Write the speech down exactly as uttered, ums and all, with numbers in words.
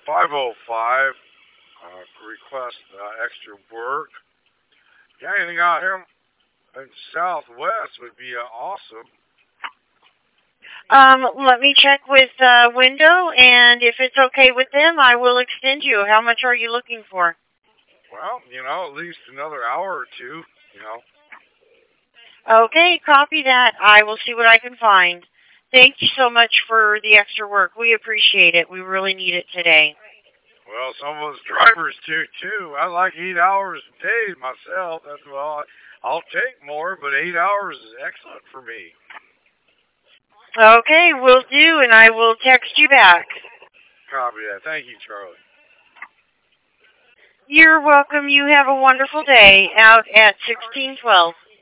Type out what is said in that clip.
five oh five. Uh, request uh, extra work. Yeah, anything out here in Southwest would be uh, awesome. Um, let me check with uh, Window, and if it's okay with them, I will extend you. How much are you looking for? Well, you know, at least another hour or two, you know. Okay, copy that. I will see what I can find. Thank you so much for the extra work. We appreciate it. We really need it today. Well, some of us drivers do too. I like eight hours a day myself. That's well, I'll take more, but eight hours is excellent for me. Okay, will do, and I will text you back. Copy that. Thank you, Charlie. You're welcome. You have a wonderful day out at sixteen twelve.